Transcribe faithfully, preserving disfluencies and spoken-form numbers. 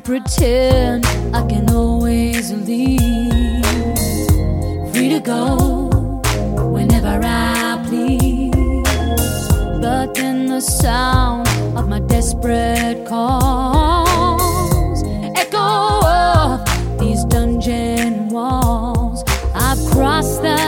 pretend I can always leave, free to go whenever I please. But then the sound of my desperate calls echo up these dungeon walls. I've crossed the